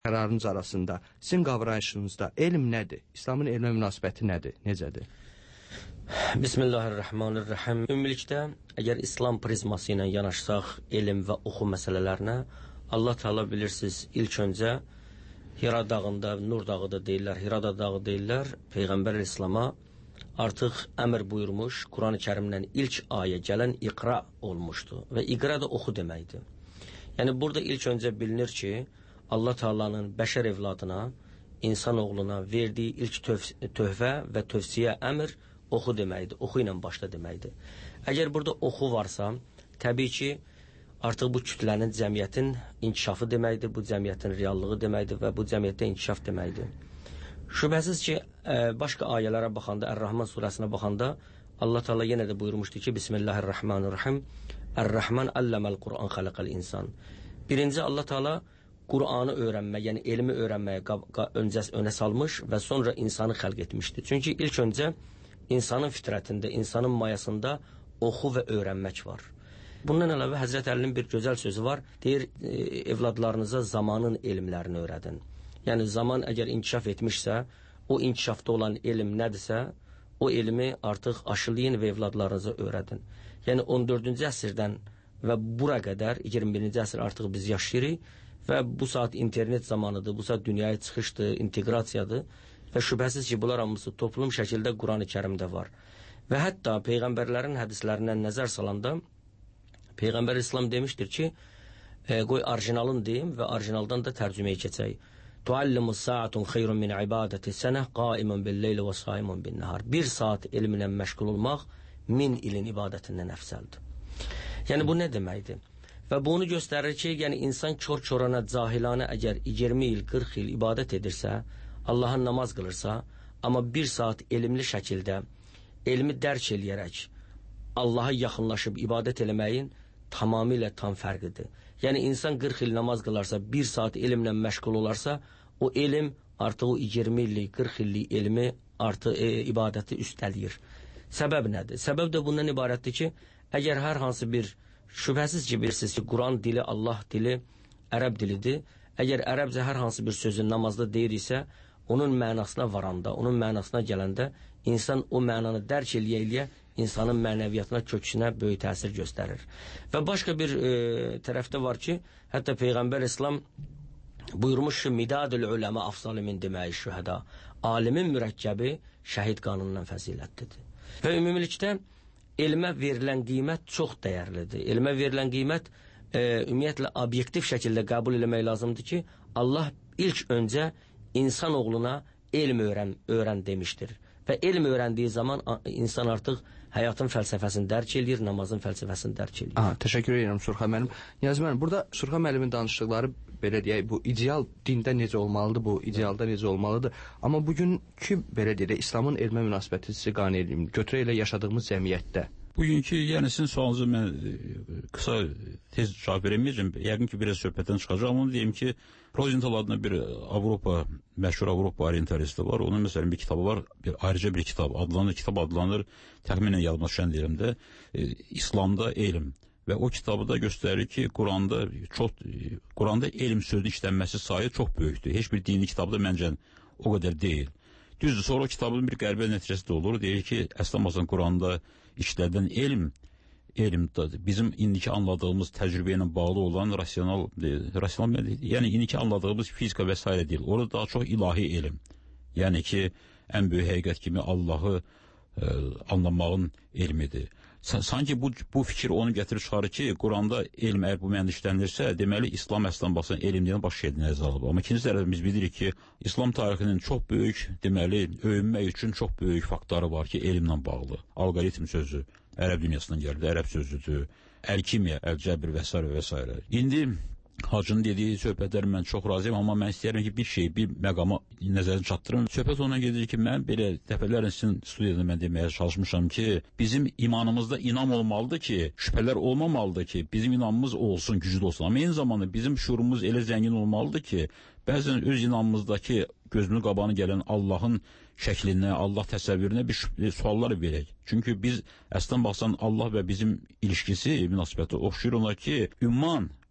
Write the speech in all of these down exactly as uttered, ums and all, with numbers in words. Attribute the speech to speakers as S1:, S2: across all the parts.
S1: qərarınız arasında, sizin qavrayışınızda elm nədir? İslamın elmə münasibəti nədir? Necədir?
S2: Bismillahirrahmanirrahim. Ümumilikdə, əgər İslam prizması ilə yanaşsaq elm və oxu məsələlərinə, Allah Teala bilirsiniz, ilk öncə Hira dağında, Nur dağı da deyirlər, Hira dağı deyirlər, Peyğəmbər İslam'a artıq əmr buyurmuş, Quran-ı Kərimdən ilk ayə gələn iqra olmuşdu və iqra da oxu deməkdir. Yəni burada ilk öncə bilinir ki, Allah Teala'nın bəşər evladına, insan oğluna verdiyi ilk töv tövhə və tövsiyə əmr oxu deməkdir, oxu ilə başla deməkdir. Əgər burada oxu varsa, təbii ki, artıq bu kütlənin, cəmiyyətin inkişafı deməkdir, bu cəmiyyətin reallığı deməkdir və bu cəmiyyətdə inkişaf deməkdir. Şübhəsiz ki, başqa ayələrə baxanda, Ər-Rahman surəsinə baxanda, Allah Teala yenə də buyurmuşdu ki, Bismillahirrahmanirrahim, Ər-Rahman əlləməl Qur'an xələqəl insan. Birinci Allah Teala Qur'anı öyrənmək, yəni elmi öyrənməyə öncə önə salmış və sonra insanı xəlq etmişdi. Çünki ilk öncə insanın fitrətində, insanın mayasında oxu və öyrənmək var. Bundan əlavə Həzrət Əlinin bir gözəl sözü var. Deyir, e, evladlarınıza zamanın elmlərini öyrədin. Yəni zaman əgər inkişaf etmişsə, o inkişafda olan elm nədirsə, o elmi artıq aşılayın və evladlarınıza öyrədin. Yəni on dördüncü əsrdən və bura qədər, iyirmi birinci əsr artıq biz yaşayırıq və bu saat internet zamanıdır, bu saat dünyaya çıxışdır, inteqrasiyadır və şübhəsiz ki, bunlar hamısı toplum şəkildə Quran-ı Kərimdə var. Və hətta Peyğəmbərlərin hədislərindən nəzər salanda, Peyğəmbər İslam demişdir ki, e, qoy orijinalın deyim və orijinaldan da tərcüməyə keçək. Tuallimu saatun xeyrun min ibadati sənə qaimun bil-leyli və saimun bin-nahar. Bir saat elmlə məşğul olmaq min ilin ibadətindən əfsəldir. Yəni bu nə deməkdir? Və bunu göstərir ki, yəni insan kör-körana, cahilanə əgər iyirmi il, qırx il ibadət edirsə, Allah'a namaz qılırsa, amma bir saat elmli şəkildə, elmi dərk eləyərək, Allah'a yaxınlaşıb ibadət eləməyin tamamilə tam fərqidir. Yəni insan qırx il namaz qılarsa, bir saat elmlə məşğul olarsa, o elm artıq o iyirmi illik, qırx illik elmi artıq e, ibadəti üstələyir. Səbəb nədir? Səbəb də bundan ibarətdir ki, əgər hər hansı bir, şübhəsiz ki, bilirsiniz ki, Quran dili, Allah dili, ərəb dilidir. Əgər ərəbcə hər hansı bir sözü namazda deyir isə, onun mənasına varanda, onun mənasına gələndə, insan o mənanı dərk eləyə-eləyə, insanın mənəviyyatına, köküsünə böyük təsir göstərir. Və başqa bir e, tərəfdə var ki, hətta Peyğəmbər İslam buyurmuş ki, midadül uləmə afsalı min deməyi şühəda. Alimin mürəkkəbi şəhid qanunundan fəzilətlidir. Və ümumilikdə elmə verilən qiymət çox dəyərlidir. Elmə verilən qiymət e, ümumiyyətlə obyektiv şəkildə qəbul eləmək lazımdır ki, Allah ilk öncə insan oğluna elm öyrən, öyrən demişdir. Və elm öyrəndiyi zaman insan artıq həyatın fəlsəfəsini dərk edir, namazın fəlsəfəsini dərk edir.
S1: Aha, təşəkkür edirəm Surxa müəllim. Niyazi müəllim, burada Surxa müəllimin danışdıqları belə deyək, bu ideal dində necə olmalıdır, bu idealda necə olmalıdır. Amma bugünkü belə deyək, İslamın elmə münasibəti sizi qane edeyim, götürə ilə yaşadığımız cəmiyyətdə.
S3: Bugünkü, yəni sizin sualınızı mən qısa, tez cavab vereməyəcəm. Yəqin ki, biraz söhbətdən çıxacaq. Onu deyim ki, Rosenthal adına bir Avropa, məşhur Avropa orientalisti var. Onun məsələn bir kitabı var, bir ayrıca bir kitab adlanır. Kitab adlanır, təxminən yadıma düşən deyirəmdə, e, İslamda elm. Və o kitabı da göstərir ki, Quranda çox, Quranda elm sözünün işlənməsi sayı çox böyükdür. Heç bir dini kitabda məncə o qədər deyil. Düzdür, sonra o kitabın bir qəribə nəticəsi də olur. Deyir ki, əslən Quranda işlədilən elm, elm bizim indiki anladığımız təcrübə ilə bağlı olan rasional, rasional yəni indiki anladığımız fizika və s. deyil. Orada daha çox ilahi elm. Yəni ki, ən böyük həqiqət kimi Allahı e, anlamağın elmidir. Sanki bu, bu fikir onu gətirib çıxarır ki, Quranda elm əgər bu mənada işlənirsə, deməli İslam əslən baxsan elm deyən baş şeydən nəzər alıb. Amma ikinci tərəfdən biz bilirik ki, İslam tarixinin çox böyük, deməli, öyünmək üçün çox böyük faktları var ki, elmlə bağlı. Alqoritm sözü ərəb dünyasından gəldi, ərəb sözüdür, əlkimiya, əlcəbr və s. və s. İndi Hacının dediyi söhbətlər mən çox razıyam, amma mən istəyirəm ki, bir şey, bir məqama nəzərini çatdırım. Söhbət ona gedir ki, mən belə dəfələrlə sizin studiyada mən deməyə çalışmışam ki, bizim imanımızda inam olmalıdır ki, şübhələr olmamalıdır ki, bizim inamımız olsun, güclü olsun. Amma eyni zamanda bizim şuurumuz elə zəngin olmalıdır ki, bəzən öz inamımızdakı gözünün qabağına gələn Allahın şəklinə, Allah təsəvvürünə bir suallar verək. Çünki biz əslən baxsan Allah və bizim ilişkisi, münasibəti oxşuyur ona ki, ümman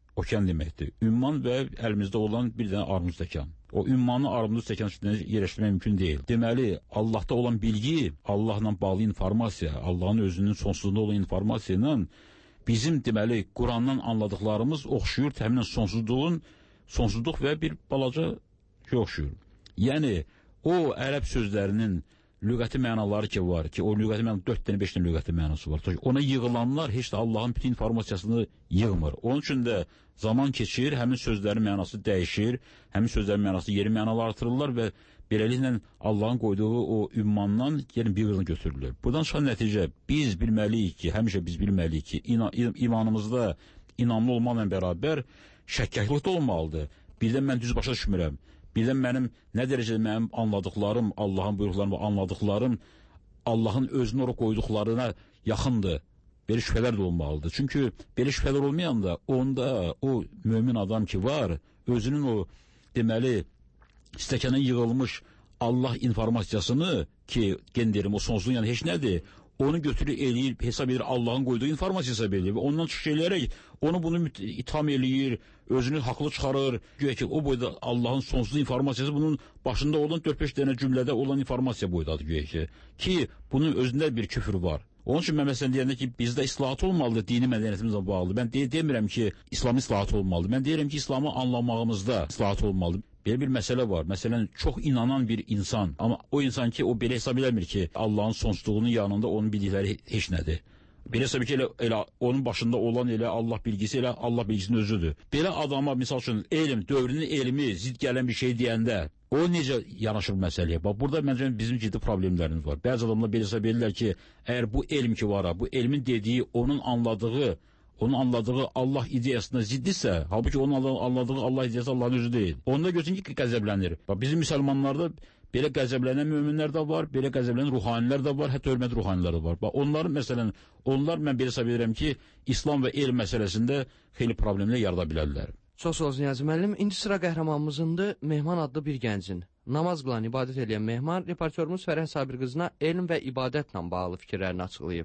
S3: okean deməkdir. Ümman və əlimizdə olan bir dənə armud stəkan. O ümmanı armud stəkan üstündə yerləşdirmək mümkün deyil. Deməli, Allahda olan bilgi, Allahla bağlı informasiya, Allahın özünün sonsuzluğunda olan informasiya ilə bizim deməli Qurandan anladıqlarımız oxşuyur təxminən sonsuzluğun, sonsuzluq və bir balaca şey oxşuyur. Yəni, o ərəb sözlərinin lüğəti mənaları ki var ki, o lüğəti mənaları dörd dənə, beş dənə lüğəti mənası var. Ona yığılanlar heç də Allahın bütün informasiyasını yığmır. Onun üçün də zaman keçir, həmin sözlərin mənası dəyişir, həmin sözlərin mənası yeni mənalar artırırlar və beləliklə Allahın qoyduğu o ümmandan yəni bir qırını götürülür. Buradan çıxan nəticə, biz bilməliyik ki, həmişə biz bilməliyik ki, imanımızda inamlı olmaqla bərabər şəkkəklik də olmalıdır. Birdən mən düz başa düşmürəm. Birdən mənim nə dərəcədə mənim anladıqlarım, Allahın buyruqlarını və anladıqlarım Allahın özünü oraya qoyduqlarına yaxındır. Belə şübhələr də olmalıdır. Çünki belə şübhələr olmayanda onda o mömin adam ki var, özünün o deməli stəkana yığılmış Allah informasiyasını ki, gen derim, o sonsuzluğun yəni heç nədir, onu götürür, eləyir, hesab edir, Allahın qoyduğu informasiya hesab edir və ondan çıxış eləyərək onu bunu itham eləyir, özünü haqlı çıxarır. Güya ki, o boyda Allahın sonsuz informasiyası bunun başında olan dörd beş dənə cümlədə olan informasiya boydadır güya ki. Ki, bunun özündə bir küfür var. Onun üçün mən məsələn deyəndə ki, bizdə islahat olmalıdır, dini mədəniyyətimizlə bağlı. Mən de demirəm ki, İslam islahat olmalıdır. Mən deyirəm ki, İslamı anlamağımızda islahat olmalıdır. Belə bir məsələ var. Məsələn, çox inanan bir insan, amma o insan ki, o belə hesab eləmir ki, Allahın sonsuzluğunun yanında onun bildikləri heç nədir. Belə hesab ki, elə, elə onun başında olan elə Allah bilgisi, elə Allah bilgisinin özüdür. Belə adama, misal üçün, elm, dövrünün elmi, zid gələn bir şey deyəndə, o necə yanaşır məsələyə? Bax, burada məncə bizim ciddi problemlərimiz var. Bəzi adamlar belə hesab edirlər ki, əgər bu elm ki var, bu elmin dediyi, onun anladığı, onun anladığı Allah ideyasına ziddirsə, halbuki onun anladığı Allah ideyası Allahın özü deyil. Onda görürsən ki, qəzəblənir. Bax, bizim müsəlmanlarda belə qəzəblənən möminlər də var, belə qəzəblənən ruhanilər də var, hətta hörmət ruhanilər də var. Bax, onların məsələn, onlar mən belə hesab edirəm ki, İslam və elm məsələsində xeyli problemlər yarada bilərlər.
S1: Çox sağ olsun Niyazi müəllim. İndi sıra qəhrəmanımızındır, Mehman adlı bir gəncin. Namaz qılan, ibadət edən Mehman, reportörümüz Fərəh Sabir qızına elm və ibadətlə bağlı fikirlərini açıqlayıb.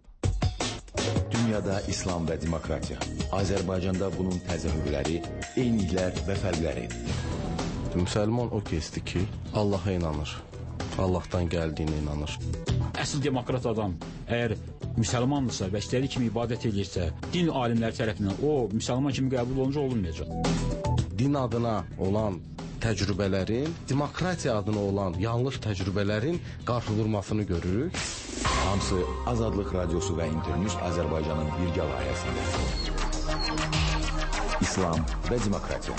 S4: Dünyada İslam və demokratiya. Azərbaycanda bunun təzahürləri, eyniliklər və fərqləri.
S5: Müsəlman o kəsdir ki, Allaha inanır, Allahdan gəldiyinə inanır.
S3: Əsl demokrat adam əgər müsəlmandırsa və istədiyi kimi ibadət edirsə, din alimləri tərəfindən o müsəlman kimi qəbul olunca olunmayacaq.
S5: Din adına olan təcrübələrin, demokratiya adına olan yanlış təcrübələrin qarşıdurmasını görürük.
S4: Hamısı Azadlıq Radiosu və İnternews Azərbaycanın birgə layihəsində. İslam və demokratiya.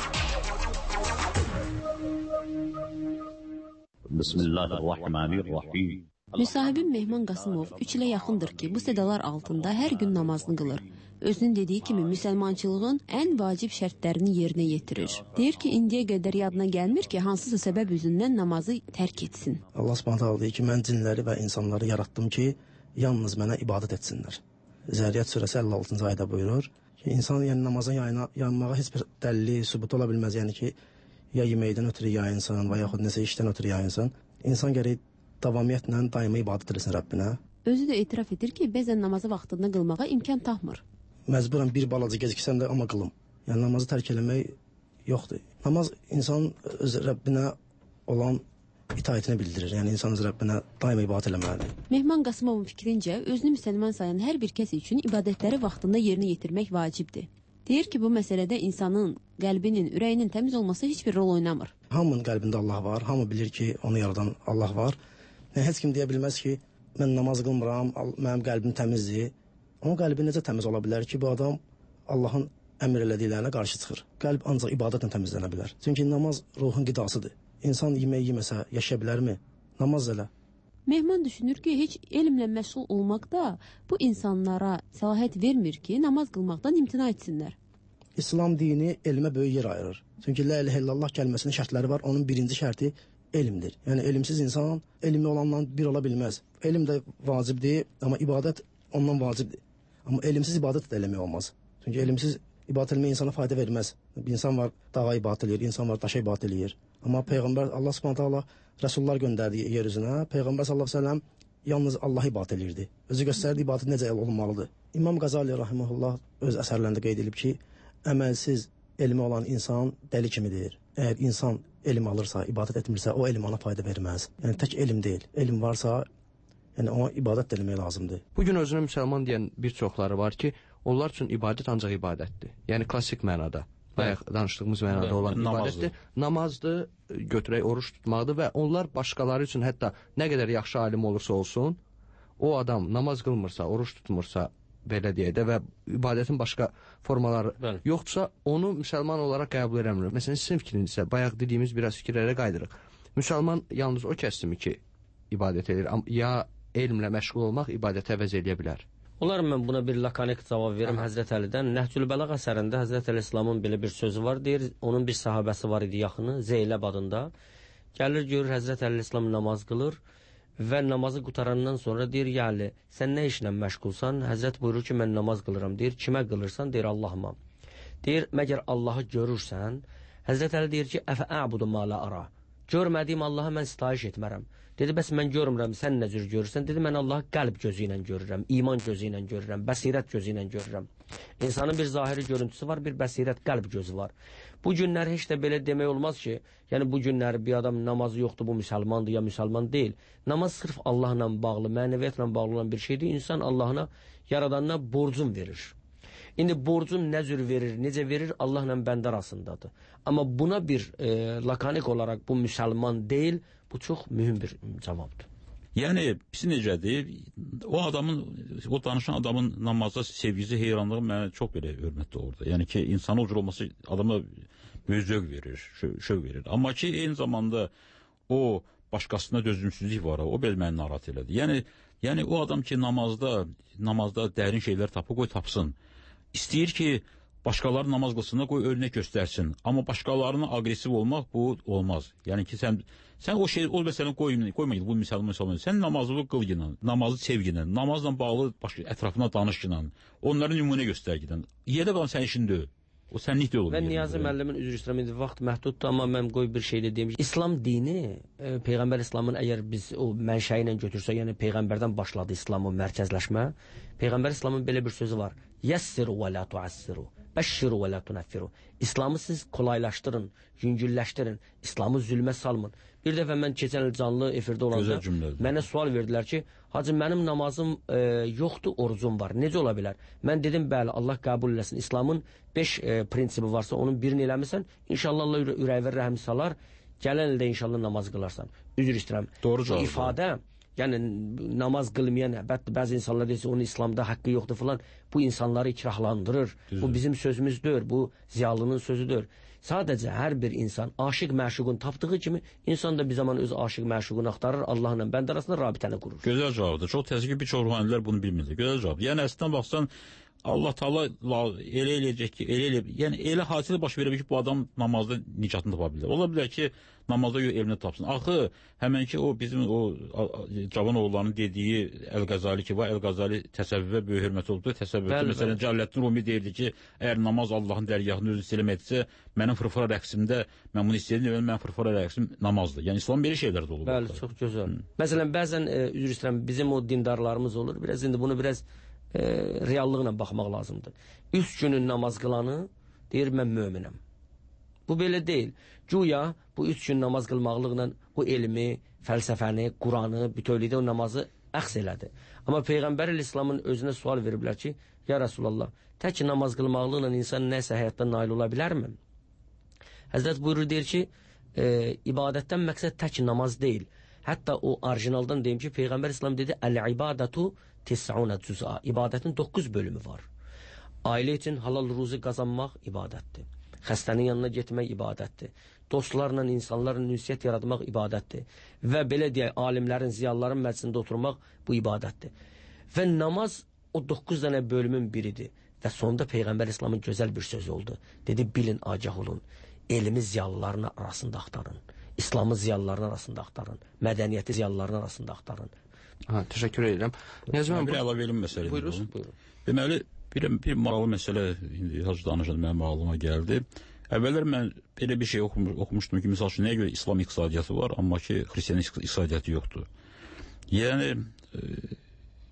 S6: Bismillahirrahmanirrahim. Müsahibim Mehman Qasımov üç ilə yaxındır ki, bu sədalar altında hər gün namazını qılır. Özünün dediyi kimi müsəlmançılığın ən vacib şərtlərini yerinə yetirir. Deyir ki, indiyə qədər yadına gəlmir ki, hansısa səbəb üzündən namazı tərk etsin.
S7: Allah Subhanahu deyir ki, mən cinləri və insanları yaratdım ki, yalnız mənə ibadət etsinlər. Zərriyyat surəsi əlli altıncı ayədə buyurur ki, insan yəni namaza yayına, yanmağa heç bir dəlili, sübut ola bilməz. Yəni ki, ya yeməkdən ötürü yayınsan və yaxud nəsə işdən ötürü yayınsan. İnsan gərək davamiyyətlə daima ibadət etsin Rəbbinə.
S6: Özü də etiraf edir ki, bəzən namazı vaxtında qılmağa imkan tapmır.
S7: Məcburən bir balaca geciksən də amma qılım. Yəni namazı tərk eləmək yoxdur. Namaz insan öz Rəbbinə olan itaətini bildirir. Yəni insan öz Rəbbinə daima ibadət eləməlidir.
S6: Mehman Qasımovun fikrincə, özünü müsəlman sayan hər bir kəs üçün ibadətləri vaxtında yerinə yetirmək vacibdir. Deyir ki, bu məsələdə insanın qəlbinin, ürəyinin təmiz olması heç bir rol oynamır.
S7: Hamının qəlbində Allah var, hamı bilir ki, onu yaradan Allah var. Yəni, heç kim deyə bilməz ki, mən namaz qılmıram, mənim qəlbim təmizdir. Onun qəlbi necə təmiz ola bilər ki, bu adam Allahın əmr elədiklərinə qarşı çıxır. Qəlb ancaq ibadətlə təmizlənə bilər. Çünki namaz ruhun qidasıdır. İnsan yemək yeməsə yaşaya bilərmi? Namaz elə.
S6: Mehman düşünür ki, heç elmlə məşğul olmaq da bu insanlara səlahiyyət vermir ki, namaz qılmaqdan imtina etsinlər.
S7: İslam dini elmə böyük yer ayırır. Çünki la ilahe illallah kəlməsinin şərtləri var. Onun birinci şərti elmdir. Yəni elmsiz insan elmli olanla bir ola bilməz. Elm də vacibdir, amma ibadət ondan vacibdir. Amma elmsiz ibadət də eləmək olmaz. Çünki elmsiz ibadət eləmək insana fayda verməz. Bir insan var dağa ibadət eləyir, insan var daşa ibadət eləyir. Amma Peyğəmbər Allah Subhanahu taala rəsullar göndərdi yer üzünə. Peyğəmbər sallallahu əleyhi və səlləm yalnız Allah ibadət eləyirdi. Özü göstərdi ibadət necə olunmalıdır. İmam Qazali rahimehullah öz əsərlərində qeyd edib ki, əməlsiz elmi olan insan dəli kimidir. Əgər insan elm alırsa, ibadət etmirsə, o elm ona fayda verməz. Yəni tək elm deyil. Elm varsa, yəni ona ibadət də eləmək lazımdır.
S1: Bu gün özünə müsəlman deyən bir çoxları var ki, onlar üçün ibadət ancaq ibadətdir. Yəni klassik mənada, bayaq danışdığımız mənada olan ibadətdir. Namazdır, götürək oruç tutmaqdır və onlar başqaları üçün hətta nə qədər yaxşı alim olursa olsun, o adam namaz qılmırsa, oruç tutmursa, belə deyək də və ibadətin başqa formaları Bəli. yoxdursa, onu müsəlman olaraq qəbul edəmir. Məsələn, sizin fikrinizsə, bayaq dediyimiz biraz fikirlərə qaydırıq. Müsəlman yalnız o kəsdimi ki, ibadət edir, ya elmlə məşğul olmaq ibadətə əvəz edə bilər?
S2: Olar mən buna bir lakanik cavab verim Həzrət Əlidən. Nəhcül Bəlağ əsərində Həzrət Əli İslamın belə bir sözü var, deyir, onun bir sahabəsi var idi yaxını, Zeyləb adında. Gəlir, görür Həzrət Əli İslam namaz qılır və namazı qutarandan sonra deyir, yəni, sən nə işlə məşğulsan? Həzrət buyurur ki, mən namaz qılıram, deyir, kimə qılırsan? Deyir, Allahıma. Deyir, məgər Allahı görürsən? Həzrət Əli deyir ki, əfə əbudu malə ara. Görmədiyim Allah'a mən sitayiş etmərəm. Dedi, bəs mən görmürəm, sən nə cür görürsən? Dedi, mən Allah'ı qəlb gözü ilə görürəm, iman gözü ilə görürəm, bəsirət gözü ilə görürəm. İnsanın bir zahiri görüntüsü var, bir bəsirət qəlb gözü var. Bu günlər heç də belə demək olmaz ki, yəni bu günlər bir adam namazı yoxdur, bu müsəlmandır ya müsəlman deyil. Namaz sırf Allahla bağlı, mənəviyyatla bağlı olan bir şeydir. İnsan Allahına, yaradanına borcun verir. İndi borcun nə cür verir, necə verir Allahla bəndə arasındadır. Amma buna bir e, lakanik olaraq bu müsəlman deyil, bu çox mühüm bir cavabdır.
S3: Yəni, biz necədir? O adamın, o danışan adamın namaza sevgisi, heyranlığı mənə çox belə hörmətli orada. Yəni ki, insanın o cür olması adama böyük zövq verir, şövq verir. Amma ki, eyni zamanda o başqasına dözümsüzlük var, o belə məni narahat elədi. Yəni, yəni o adam ki, namazda, namazda dərin şeylər tapı, qoy tapsın. İstəyir ki, başqaları namaz qılsınlar, qoy örnək göstərsin. Amma başqalarına agresiv olmaq bu olmaz. Yəni ki, sən sən o şey, o məsələni qoymayın, qoymayın bu müsəlman müsəlman. Sən namazı qıl ilə, namazı sevgi ilə, namazla bağlı başqa ətrafına danış ilə, onların nümunə göstər ilə. Yerdə qalan sən işin deyil. O sənlik deyil.
S2: Və Niyazi müəllimin üzr istəyirəm, vaxt məhduddur, amma mən qoy bir şey də deyim. İslam dini, e, Peyğəmbər İslamın əgər biz o mənşəyi ilə götürsək, yəni Peyğəmbərdən başladı İslam o mərkəzləşmə. Peyğəmbər İslamın belə bir sözü var. Yəssiru və la tuassiru. Bəşşiru və la tunəffiru. İslamı siz kolaylaşdırın, yüngülləşdirin. İslamı zülmə salmın. Bir dəfə mən keçən il canlı efirdə olanda mənə sual verdilər ki, hacı mənim namazım e, yoxdur, orucum var. Necə ola bilər? Mən dedim, bəli, Allah qəbul eləsin. İslamın beş e, prinsipi varsa, onun birini eləmirsən, inşallah Allah ürək və rəhim salar, gələn ildə inşallah namaz qılarsan. Üzr istəyirəm.
S3: Doğru cavab.
S2: İfadə, yəni namaz qılmayan, əlbəttə bəzi insanlar deyirsə, onun İslamda haqqı yoxdur falan, bu insanları ikrahlandırır. Düzdür. Bu bizim sözümüzdür, bu ziyalının sözüdür. Sadəcə hər bir insan aşiq məşuqun tapdığı kimi insan da bir zaman öz aşiq məşuqunu axtarır, Allahla bəndə arasında rabitəni qurur.
S3: Gözəl cavabdır. Çox təəssüf ki, bir çox ruhanilər bunu bilmirlər. Gözəl cavabdır. Yəni əslində baxsan Allah Taala elə eləyəcək ki, elə elə, yəni elə hadisə baş verə bilər ki, bu adam namazda nicatını tapa bilər. Ola bilər ki, namazda yox elmini tapsın. Axı həmin ki o bizim o cavan oğulların dediyi Əl-Qəzali ki, var Əl-Qəzali təsəvvüfə böyük hörmət oldu. Təsəvvüfdə məsələn Cəlaləddin Rumi deyirdi ki, əgər namaz Allahın dərgahını özü istəyəm etsə, mənim fırfıra rəqsimdə mən bunu istəyirəm, mən fırfıra rəqsim namazdır. Yəni İslam belə şeylər də olur.
S2: Bəli, çox gözəl. Hmm. Məsələn, bəzən e, üzr istəyirəm, bizim o dindarlarımız olur. Biraz indi bunu biraz e, reallıqla baxmaq lazımdır. Üç günün namaz qılanı deyir mən möminəm. Bu belə deyil. Güya bu üç gün namaz qılmaqlıqla o elmi, fəlsəfəni, Quranı, bütövlükdə o namazı əxs elədi. Amma Peyğəmbər İslamın özünə sual veriblər ki, ya Rasulallah, tək namaz qılmaqlıqla insan nəsə həyatda nail ola bilərmi? Həzrət buyurur, deyir ki, e, ibadətdən məqsəd tək namaz deyil. Hətta o orijinaldan deyim ki, Peyğəmbər İslam dedi, əl-ibadətu tis'una cüz'a. İbadətin doqquz bölümü var. Ailə üçün halal ruzi qazanmaq ibadətdir. Xəstənin yanına getmək ibadətdir. Dostlarla, insanlarla ünsiyyət yaratmaq ibadətdir. Və belə deyək, alimlərin, ziyalıların məclisində oturmaq bu ibadətdir. Və namaz o doqquz dənə bölümün biridir. Və sonunda Peyğəmbər İslamın gözəl bir sözü oldu. Dedi, bilin, agah olun. Elmi ziyalıların arasında axtarın. İslamı ziyalıların arasında axtarın. Mədəniyyəti ziyalıların arasında axtarın.
S1: Ha, təşəkkür edirəm. Nəzmən,
S3: bir əlavə elim məsələdir.
S1: Buyurun, buyurun.
S3: Deməli, bir, bir maraqlı məsələ indi hacı danışan mənim ağlıma gəldi. Əvvəllər mən belə bir şey oxumuş, oxumuşdum ki, misal üçün nəyə görə İslam iqtisadiyyatı var, amma ki, xristiyan iqtisadiyyatı yoxdur. Yəni, e,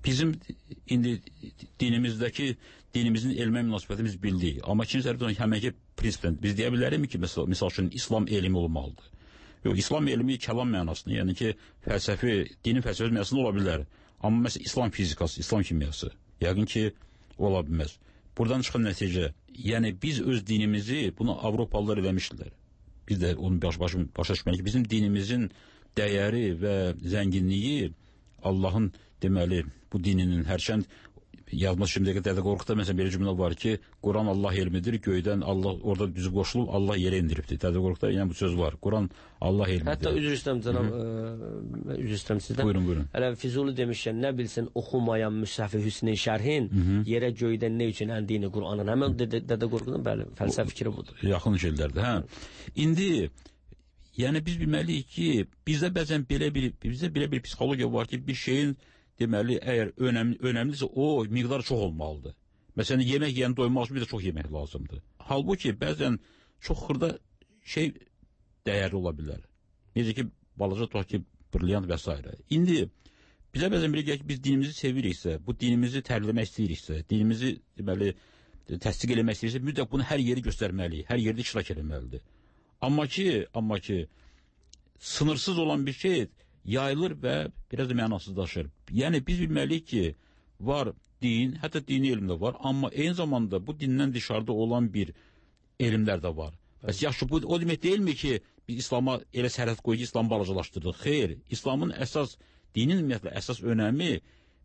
S3: bizim indi dinimizdəki dinimizin elmə münasibətimiz bildik. Amma ikinci tərəfdən həmənki prinsipdən biz deyə bilərik ki, məsəl, məsəl üçün İslam elmi olmalıdır. Yox, İslam elmi kəlam mənasında, yəni ki, fəlsəfi, dinin fəlsəfi mənasında ola bilər. Amma məsələn İslam fizikası, İslam kimyası yəqin ki, ola bilməz. Buradan çıxan nəticə, yəni biz öz dinimizi, bunu Avropalılar eləmişdilər. Biz də onu baş, baş, başa düşməliyik ki, bizim dinimizin dəyəri və zənginliyi Allahın deməli bu dininin hərçənd yazma şimdiyə qədər Qorxuda məsələn belə cümlə var ki, Quran Allah elmidir, göydən Allah orada düzü qoşulub Allah yerə indiribdir. Dədə Qorxuda yəni bu söz var. Quran Allah elmidir.
S2: Hətta üzr istəyirəm cənab, ə, üzr istəyirəm sizdən.
S3: Buyurun, buyurun.
S2: Hələ Füzuli demişkən, nə bilsin oxumayan Müsəfi Hüsnün şərhin, Hı -hı. yerə göydən nə üçün əndiyini Qur'anın. Həmin Dədə, Dədə Qorxudan bəli, fəlsəfi fikri budur.
S3: Yaxın şeylərdir, hə. İndi yəni biz bilməliyik ki, bizdə bəzən belə bir bizdə belə bir psixologiya var ki, bir şeyin deməli, əgər önəmli, önəmlisə o miqdarı çox olmalıdır. Məsələn, yemək yeyən doymaq üçün bir də çox yemək lazımdır. Halbuki bəzən çox xırda şey dəyərli ola bilər. Necə ki, balaca tutaq ki, brilyant və s. İndi bizə bəzən belə gəlir ki, biz dinimizi seviriksə, bu dinimizi tərləmək istəyiriksə, dinimizi deməli, təsdiq eləmək istəyiriksə, mütləq bunu hər yeri göstərməliyik, hər yerdə iştirak eləməlidir. Amma ki, amma ki, sınırsız olan bir şey yayılır və biraz da mənasızlaşır. Yəni biz bilməliyik ki, var din, hətta dini elmdə var, amma eyni zamanda bu dindən dışarıda olan bir elmlər də var. Bəs yaxşı, bu o demək deyilmi ki, biz İslama elə sərhəd qoyuq ki, İslamı balacalaşdırdıq? Xeyr, İslamın əsas, dinin ümumiyyətlə əsas önəmi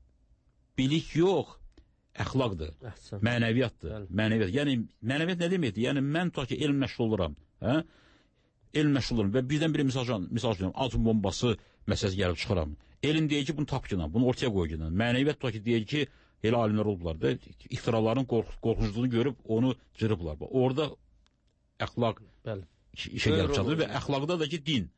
S3: bilik yox, əxlaqdır, Əhsən. mənəviyyatdır. Bəli. Mənəviyyat. Yəni mənəviyyat nə deməkdir? Yəni mən tutaq ki, elm məşğul oluram, hə? Elm məşğul olurum və birdən bir misal misal düşünürəm, atom bombası məsələsi gəlib çıxıram. Elm deyir ki, bunu tap ki, bunu ortaya qoy ki. Mənəviyyat tutaq ki, deyir ki, elə alimlər olublar da, ixtiraların qorx qorxunculuğunu görüb onu cırıblar. Orada əxlaq Bəli. işə gəlib çatır və əxlaqda da ki, din.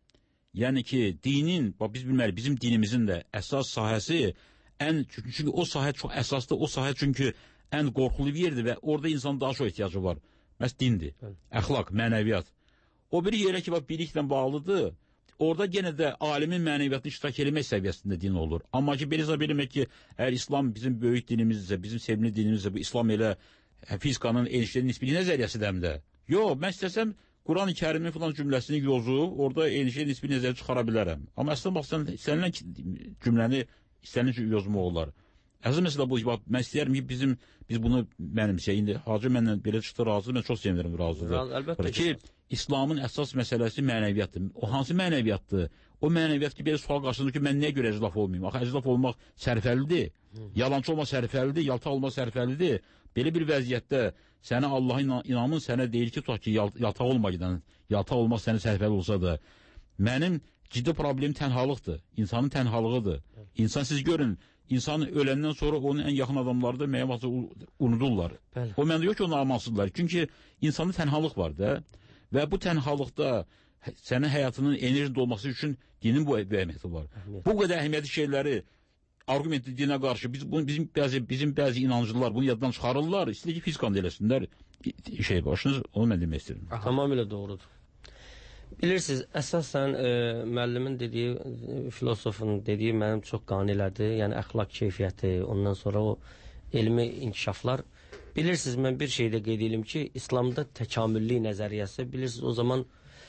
S3: Yəni ki, dinin, biz bilməliyik, bizim dinimizin də əsas sahəsi ən, çünki, çünki o sahə çox əsaslı, o sahə çünki ən qorxulu bir yerdir və orada insanın daha çox ehtiyacı var. Məhz dindir, Bəli. əxlaq, mənəviyyat. O bir yerə ki, biliklə bağlıdır, orada yenə də alimin mənəviyyatını iştirak eləmək səviyyəsində din olur. Amma ki, belə hesab eləmək ki, əgər İslam bizim böyük dinimizdirsə, bizim sevimli dinimizdirsə, bu İslam elə fizikanın enişli nisbili nəzəriyyəsidir həm də. Yox, mən istəsəm, Quran-ı Kərimin filan cümləsini yozub, orada enişli nisbili nəzəri çıxara bilərəm. Amma əslində baxsan, istənilən cümləni istənilən yozmaq olar. Əsas məsələ bu, bax, mən istəyərəm ki, bizim, biz bunu mənimsə, indi Hacı mənlə belə çıxdı, razı, mən çox sevinirəm, razıdır.
S2: Əlbəttə
S3: ki, İslamın əsas məsələsi mənəviyyatdır. O hansı mənəviyyatdır? O mənəviyyat ki, belə sual qarşısında ki, mən niyə görə əclaf olmayayım? Axı, əclaf olmaq sərfəlidir, yalancı olmaq sərfəlidir, yaltaq olmaq sərfəlidir. Belə bir vəziyyətdə sənə Allahın inamın sənə deyir ki, tutaq ki, yaltaq olmayıdan, yaltaq olmaq sənə sərfəli olsa da, mənim ciddi problemim tənhalıqdır, insanın tənhalığıdır. İnsan, siz görün, İnsan öləndən sonra onun ən yaxın adamları da müəyyən vaxtda unudurlar. Bəli. O məndə yox ki, onu amansızlar. Çünki insanda tənhalıq var da və bu tənhalıqda sənin həyatının enerjində olması üçün dinin bu əhəmiyyəti var. Əhəmiyyət. Bu qədər əhəmiyyətli şeyləri argumentli dinə qarşı biz, bunu, bizim, bəzi, bizim bəzi inancılılar bunu yaddan çıxarırlar. İstəyir ki, fizikanı eləsinlər. Şey başınız, onu mən demək istəyirəm.
S2: Tamamilə doğrudur. Bilirsiniz, əsasən e, müəllimin dediyi, e, filosofun dediyi mənim çox qanilədir. Yəni, əxlaq keyfiyyəti, ondan sonra o elmi inkişaflar. Bilirsiniz, mən bir şey də qeyd edim ki, İslamda təkamüllik nəzəriyyəsi, bilirsiniz, o zaman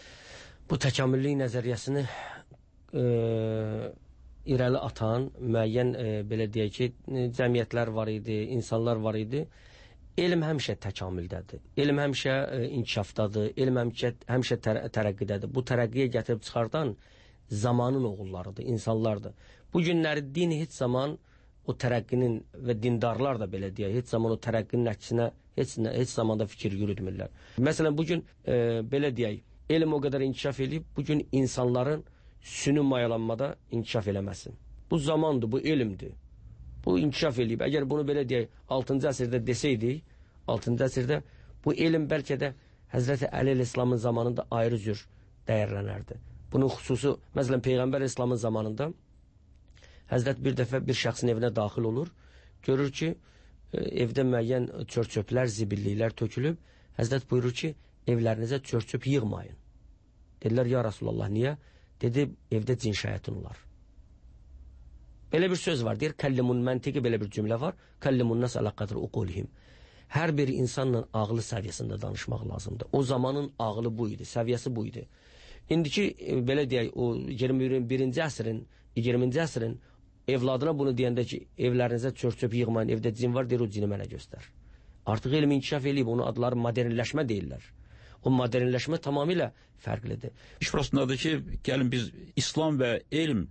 S2: bu təkamüllik nəzəriyyəsini e, irəli atan müəyyən, e, belə deyək ki, cəmiyyətlər var idi, insanlar var idi. Elm həmişə təkamüldədir, elm həmişə e, inkişafdadır, elm həmişə, həmişə tər tərəqqidədir. Bu tərəqqiyə gətirib çıxardan zamanın oğullarıdır, insanlardır. Bu günləri din heç zaman o tərəqqinin və dindarlar da belə deyək, heç zaman o tərəqqinin əksinə heç, heç zamanda fikir yürütmürlər. Məsələn, bugün e, belə deyək, elm o qədər inkişaf edib, bugün insanların süni mayalanmada inkişaf eləməsin. Bu zamandır, bu elmdir. Bu inkişaf edib. Əgər bunu belə deyək, altıncı əsrdə desəydik, altıncı əsrdə bu elm bəlkə də Həzrəti Əli İslamın zamanında ayrı cür dəyərlənərdi. Bunun xüsusi, məsələn, Peyğəmbər İslamın zamanında Həzrət bir dəfə bir şəxsin evinə daxil olur, görür ki, evdə müəyyən çör-çöplər, zibilliklər tökülüb, Həzrət buyurur ki, evlərinizə çör-çöp yığmayın. Dedilər, ya Rasulallah, niyə? Dedi, evdə cin şəyatin olar. Belə bir söz var, deyir, kəllimun məntiqi belə bir cümlə var. Kəllimun nas ala qadri uqulihim. Hər bir insanla ağlı səviyyəsində danışmaq lazımdır. O zamanın ağlı bu idi, səviyyəsi bu idi. İndiki belə deyək, o iyirmi birinci əsrin, iyirminci əsrin evladına bunu deyəndə ki, evlərinizə çör-çöp yığmayın, evdə cin var, deyir, o cini mənə göstər. Artıq elm inkişaf eləyib, onu adları modernləşmə deyirlər. O modernləşmə tamamilə fərqlidir.
S3: İş burasındadır ki, gəlin biz İslam və elm,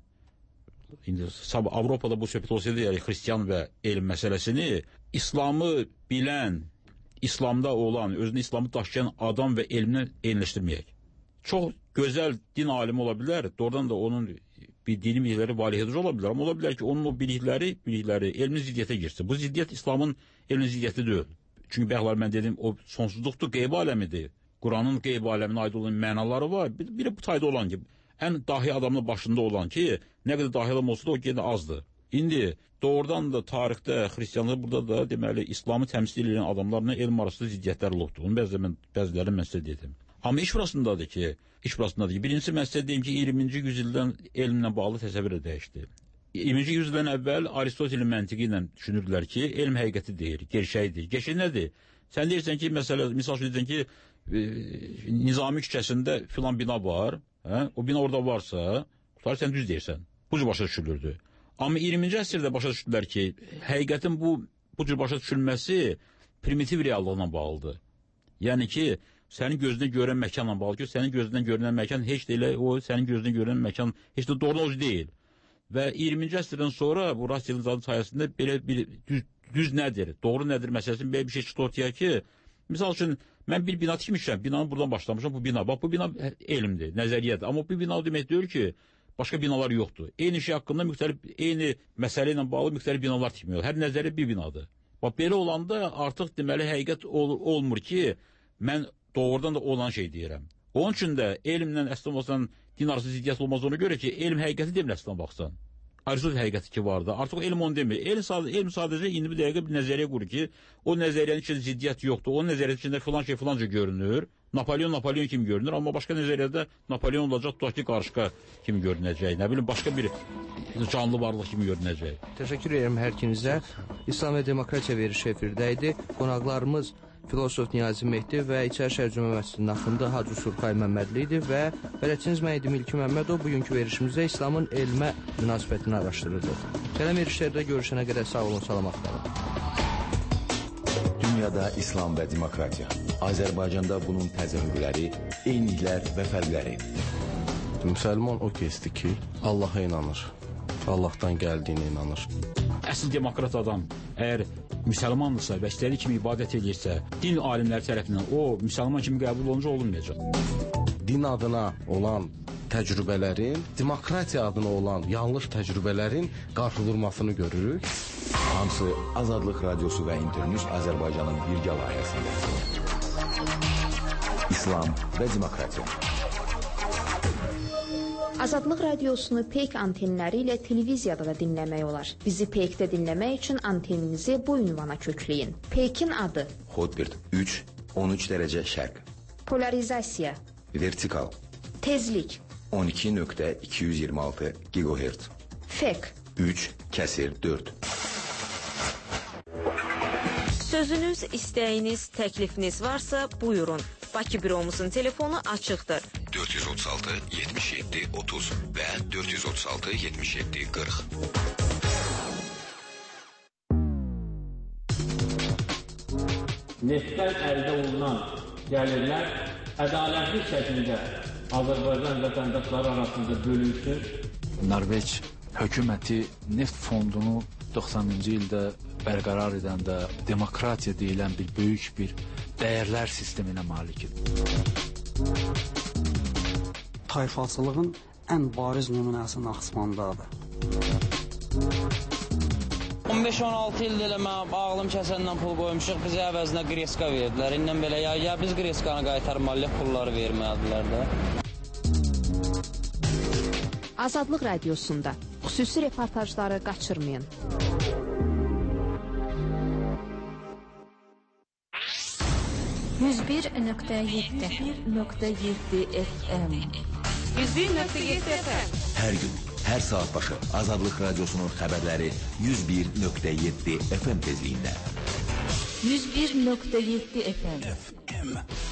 S3: indi Avropada bu söhbət olsaydı, yəni xristiyan və elm məsələsini, İslamı bilən, İslamda olan, özünü İslamı daşıyan adam və elmlə eyniləşdirməyək. Çox gözəl din alimi ola bilər, doğrudan da onun bir dini bilikləri valihedici ola bilər, amma ola bilər ki, onun o bilikləri, bilikləri elmin ziddiyyətə girsin. Bu ziddiyyət İslamın elmin ziddiyyəti deyil. Çünki bəxtlar mən dedim, o sonsuzluqdur, qeyb aləmidir. Quranın qeyb aləminə aid olan mənaları var. Bir, biri bu tayda olan ki, ən dahi adamın başında olan ki, nə qədər dahi adam olsa da o yenə azdır. İndi doğrudan da tarixdə, xristiyanlığı burada da deməli, İslamı təmsil edən adamlarla elm arasında ziddiyyətlər olubdur. Onu bəziləri, bəziləri mən sizə dedim. Amma iş burasındadır ki, iş burasındadır ki, birincisi mən sizə deyim ki, iyirminci yüzildən elmlə bağlı təsəvvür dəyişdi. iyirminci yüzildən əvvəl Aristotelin məntiqi ilə düşünürdülər ki, elm həqiqəti deyir, gerçəkdir. Gerçək nədir? Sən deyirsən ki, məsələ, misal üçün deyirsən ki, e, Nizami küçəsində filan bina var, hə? O bina orada varsa, tutar sən düz deyirsən. Bu cür başa düşülürdü. Amma iyirminci əsrdə başa düşdülər ki, həqiqətin bu, bu cür başa düşülməsi primitiv reallıqla bağlıdır. Yəni ki, sənin gözünə görən məkanla bağlı ki, sənin gözündən görünən məkan heç də elə, o sənin gözünə görünən məkan heç də doğru o deyil. Və iyirminci əsrdən sonra bu Russellin zadı sayəsində belə bir düz, düz nədir, doğru nədir məsələsinin belə bir şey çıxdı ortaya ki, misal üçün mən bir bina tikmişəm, binanı buradan başlamışam, bu bina, bax bu bina elmdir, nəzəriyyədir. Amma bu bina demək deyir ki, başqa binalar yoxdur. Eyni şey haqqında müxtəlif, eyni məsələ ilə bağlı müxtəlif binalar tikmiyor. Hər nəzəri bir binadır. Bax belə olanda artıq deməli həqiqət ol, olmur ki, mən doğrudan da olan şey deyirəm. Onun üçün də elmlə əslən olsan din arası ziddiyyət olmaz ona görə ki, elm həqiqəti demir əslən baxsan. Aristotel həqiqəti ki vardı. Artıq elm onu demir. Elm, sad elm sadəcə indi bir dəqiqə bir nəzəriyyə qurur ki, o nəzəriyyənin içində ziddiyyət yoxdur. O nəzəriyyənin içində filan şey filanca görünür. Napolyon Napolyon kimi görünür, amma başqa nəzəriyyədə Napolyon olacaq, tutaq ki, qarışqa kimi görünəcək. Nə bilim, başqa bir canlı varlıq kimi görünəcək.
S1: Təşəkkür edirəm hər ikinizə. İslam və Demokratiya verişi efirdəydi. Qonaqlarımız filosof Niyazi Mehdi və İçəri Şəhər Cümə Məscidinin axındı Hacı Surxay Məmmədli idi və bələdçiniz mən idim İlki Məmmədov. Bugünkü verişimizdə İslamın elmə münasibətini araşdırırdıq. Gələn verişlərdə görüşənə qədər sağ olun, salamat qalın.
S4: Dünyada İslam və demokratiya. Azərbaycanda bunun təzahürləri, eyniliklər və fərqləri.
S5: Müsəlman o kəsdir ki, Allaha inanır. Allahdan gəldiyinə inanır.
S3: Əsl demokrat adam əgər müsəlmandırsa və istədiyi kimi ibadət edirsə, din alimləri tərəfindən o müsəlman kimi qəbul olunca olunmayacaq.
S5: Din adına olan təcrübələrin, demokratiya adına olan yanlış təcrübələrin qarşıdurmasını görürük.
S4: Hamısı Azadlıq Radiosu və İnternews Azərbaycanın birgə layihəsində. İslam və demokratiya.
S8: Azadlıq Radiosunu Peyk antenləri ilə televiziyada da dinləmək olar. Bizi Peykdə dinləmək üçün anteninizi bu ünvana kökləyin. Peykin adı:
S4: Hotbird üç on üç dərəcə şərq.
S8: Polarizasiya:
S4: Vertikal.
S8: Tezlik:
S4: on iki nöqtə iki yüz iyirmi altı gigahertz.
S8: Fek:
S4: üç kəsir dörd.
S9: Sözünüz, istəyiniz, təklifiniz varsa buyurun. Bakı büromuzun telefonu açıqdır.
S4: dörd yüz otuz altı yetmiş yeddi otuz və dörd yüz otuz altı yetmiş yeddi qırx.
S10: Neftdən əldə olunan gəlirlər ədalətli şəkildə Azərbaycan vətəndaşları arasında bölünsün.
S11: Norveç hökuməti neft fondunu doxsanıncı ildə bərqərar edəndə demokratiya deyilən bir böyük bir dəyərlər sisteminə malikdir.
S12: Tayfaçılığın ən bariz nümunəsi Naxçıvandadır.
S13: on beş on altı ildə elə mən ağlım kəsəndən pul qoymuşuq, bizə əvəzinə qreska verdilər. İndən belə ya, ya biz qreskanı qaytarmalıyıq, pulları verməlidilər də.
S8: Azadlıq Radiosunda xüsusi reportajları qaçırmayın.
S14: yüz bir nöqtə yeddi F M yüz bir nöqtə yeddi F M
S4: Hər gün, Hər saat başı Azadlıq Radiosunun xəbərləri yüz bir nöqtə yeddi F M tezliyində.
S15: yüz bir nöqtə yeddi F M.